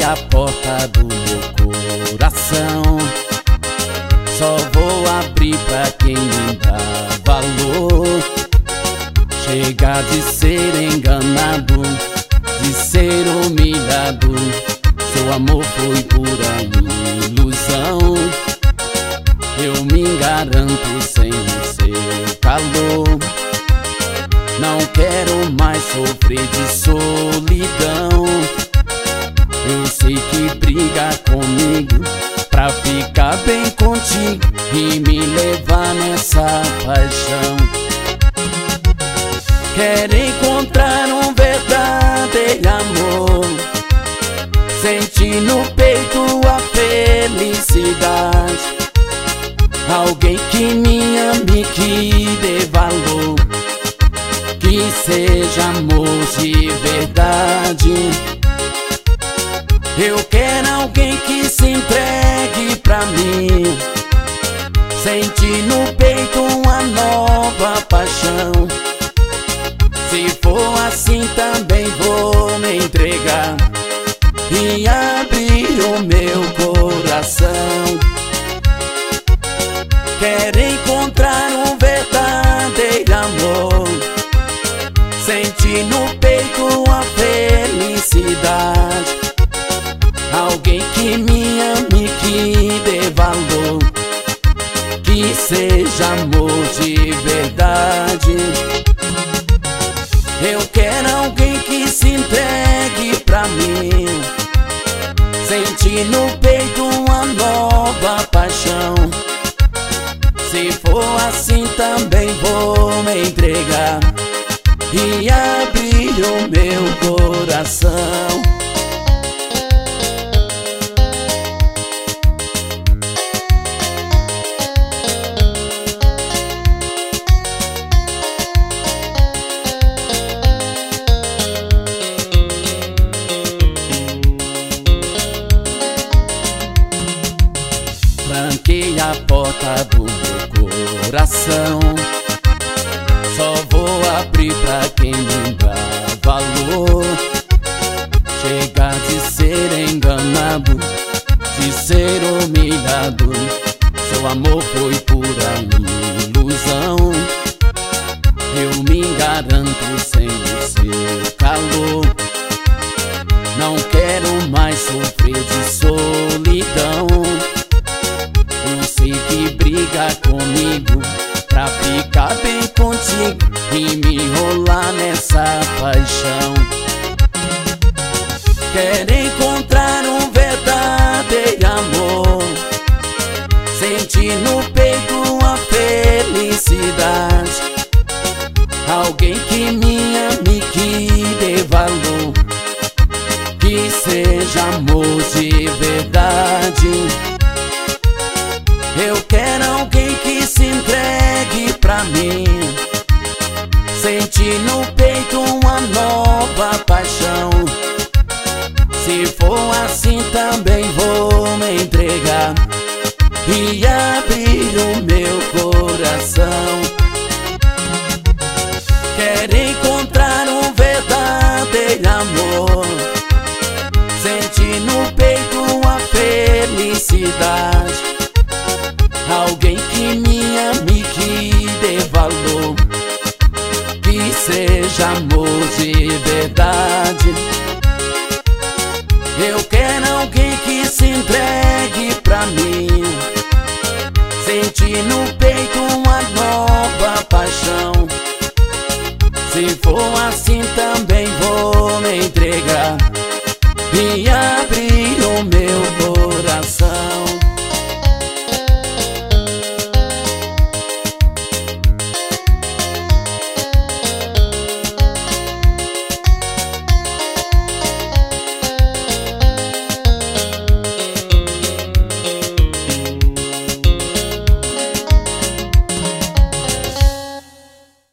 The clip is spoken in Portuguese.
a porta do meu coração. Só vou abrir pra quem me dá valor. Chega de ser enganado, de ser humilhado. Seu amor foi pura ilusão. Eu me garanto sem o seu calor. Não quero mais sofrer de solidão. Eu sei que briga comigo pra ficar bem contigo e me levar nessa paixão. Quero encontrar um verdadeiro amor, sentir no peito a felicidade. Alguém que me ame, que dê valor, que seja amor de verdade. Eu quero alguém que se entregue pra mim, sentir no peito uma nova paixão. Se for assim também vou me entregar e abrir o meu coração. Quero encontrar um verdadeiro amor, sentir no peito a felicidade. Alguém que me ame, que dê valor, que seja amor de verdade. Eu quero alguém que se entregue pra mim, sentir no peito uma nova paixão. Se for assim também vou me entregar e abrir o meu coração. Tranquei a porta do meu coração. Só vou abrir pra quem me dá valor. Chega de ser enganado, de ser humilhado. Seu amor foi pura ilusão. Eu me garanto sem o seu calor. Não quero mais sofrer de solidão. Eu sei que briga comigo pra ficar bem contigo e me enrolar nessa paixão. Quero encontrar um verdadeiro amor, sentir no peito a felicidade. Alguém que me ame, que dê valor, que seja amor de verdade. Eu quero alguém que se entregue pra mim, sentir no peito uma nova paixão. Se for assim também vou me entregar e abrir o meu coração. Quero encontrar um verdadeiro amor, sentir no peito a felicidade. Alguém que me ame, que dê valor, que seja amor de verdade.